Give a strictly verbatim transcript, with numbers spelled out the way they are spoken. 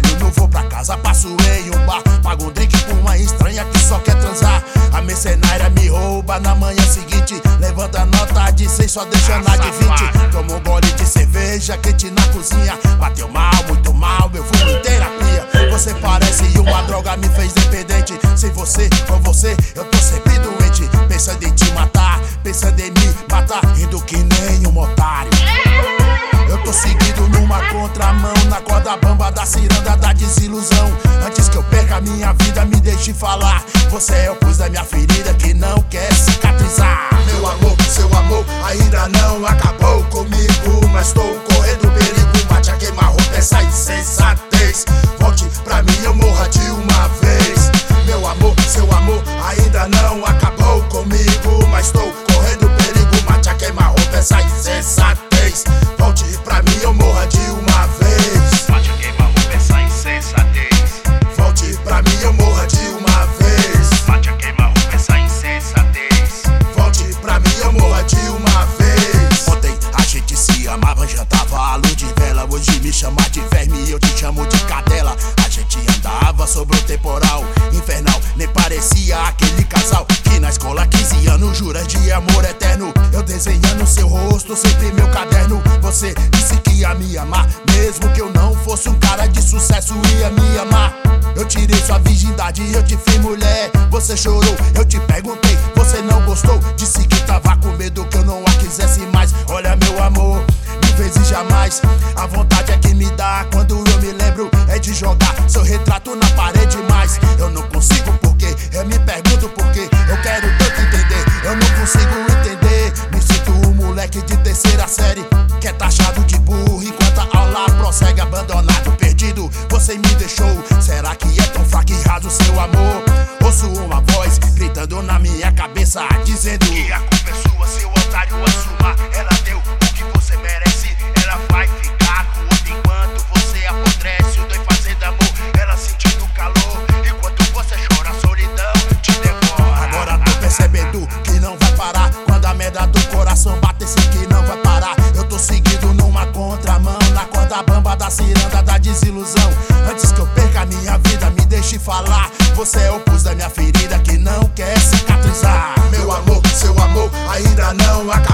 trabalho, não vou pra casa, passo em um bar, pago um drink com uma estranha que só quer transar. A mercenária me rouba na manhã seguinte, levanta a nota de seis, só deixando a de vinte. Tomo um gole de cerveja quente na cozinha, bateu mal, muito mal, eu fui em terapia. Você parece uma droga, me fez dependente. Sem você, com você, eu tô sempre doente. Pensando em te matar, pensando em me matar, rindo que nem um otário. Eu tô seguindo numa contramão, na corda bamba da ciranda da desilusão. Antes que eu perca a minha vida, me deixe falar. Você é o pus da minha ferida que não quer cicatrizar. Meu amor, seu amor ainda não acabou comigo, mas tô correndo perigo. Bate a queima-roupa, essa insensatez. Volte pra mim, eu morra de uma vez. Meu amor, seu amor ainda não acabou comigo, mas tô correndo perigo. Bate a queima-roupa, essa insensatez. Volte pra mim, eu morra de uma vez. Bate a queima-roupa, essa insensatez. Volte pra mim, eu morra de uma vez. Bate a queima-roupa, essa insensatez. Volte pra mim, eu morra de uma vez. Ontem a gente se amava, jantava à luz de vela. Hoje me chama de verme e eu te chamo de cadela. A gente andava sobre o temporal infernal, nem parecia aquele casal que na escola quinze anos jura de amor eterno. Eu desenhando seu rosto, sempre meu caderno. Você disse que ia me amar, mesmo que eu não fosse um cara de sucesso, ia me amar. Eu tirei sua virgindade, eu te fiz mulher. Você chorou, eu te perguntei, você não gostou. Disse que tava com medo que eu não a quisesse mais. Olha meu amor, mil vezes jamais. A vontade é que me dá quando eu me lembro é de jogar seu retrato na parede. Mas eu não consigo porque, eu me pergunto porque. Eu quero tanto entender, eu não consigo entender. Me sinto um moleque de terceira série que é taxado de burro enquanto a aula prossegue. Abandonado, perdido, você me deixou. Será que é tão fraco e raso seu amor? Ouço uma voz gritando na minha cabeça, dizendo que a culpa é sua, seu otário, assuma. Ela deu o que você merece, ela vai ficar com outro enquanto você apodrece. O dois fazendo amor, ela sentindo calor, enquanto você chora, a solidão te devora. Agora tô percebendo que não vai parar. Quando a merda do coração bater, sei que não vai parar. Eu tô seguindo numa contramão, na corda bamba da ciranda da desilusão. Antes que eu perca a minha vida, me deixe falar. Você é o pus da minha ferida que não quer cicatrizar. Meu amor, seu amor ainda não acabou